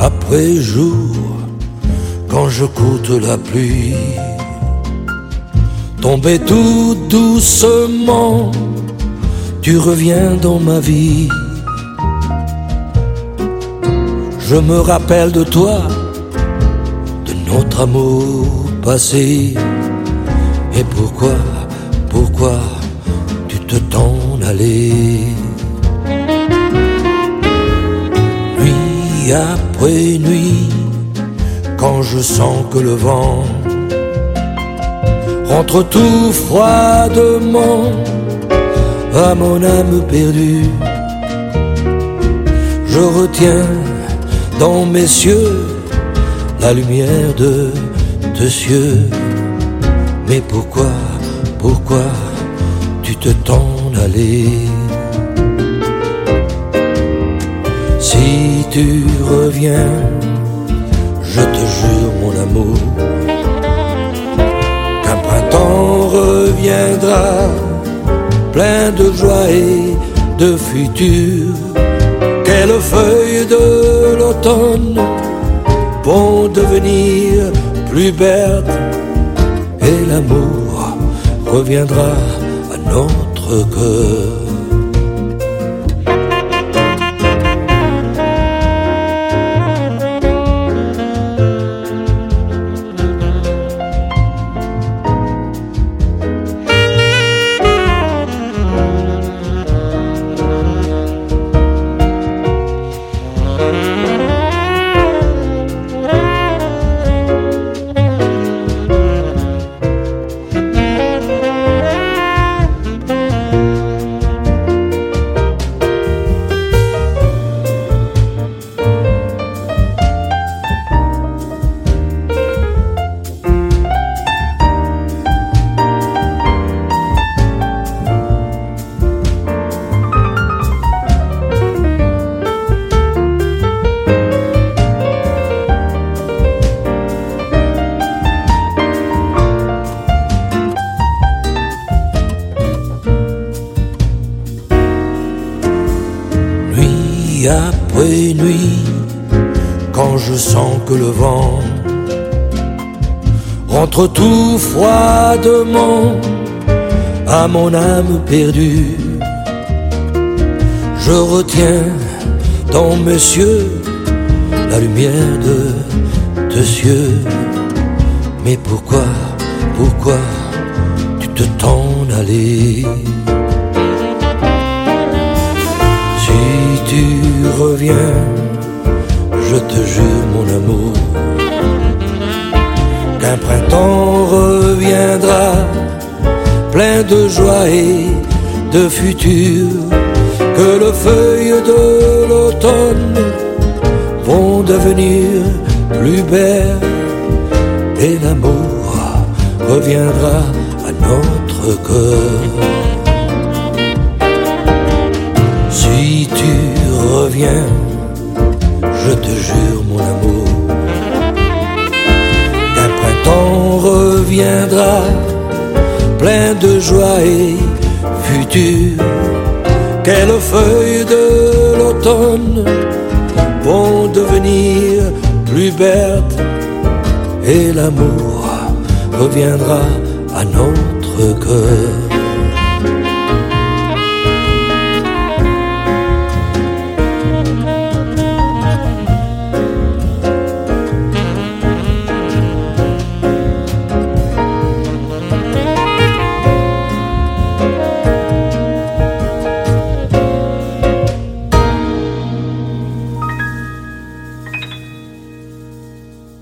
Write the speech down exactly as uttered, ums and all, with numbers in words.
après jour, quand je coûte la pluie, tomber tout doucement, tu reviens dans ma vie. Je me rappelle de toi, de notre amour passé. Et pourquoi, pourquoi tu te t'en allais? Nuit après nuit, quand je sens que le vent rentre tout froidement à mon âme perdue, je retiens dans mes cieux la lumière de tes cieux. Mais pourquoi, pourquoi tu te t'en allais? Si tu reviens, je te jure mon amour, qu'un printemps reviendra, plein de joie et de futur, que les feuilles de l'automne vont devenir plus belles, et l'amour reviendra à notre cœur. Nuit après nuit, quand je sens que le vent rentre tout froidement à mon âme perdue, je retiens dans mes cieux la lumière de tes cieux. Mais pourquoi, pourquoi tu te t'en allais? Si tu reviens, je te jure mon amour, qu'un printemps reviendra, plein de joie et de futur, que les feuilles de l'automne vont devenir plus belles, et l'amour reviendra à notre cœur. Si tu reviens, je te jure mon amour, qu'un printemps reviendra, plein de joie et futur, que les feuilles de l'automne vont devenir plus belles, et l'amour reviendra à notre cœur.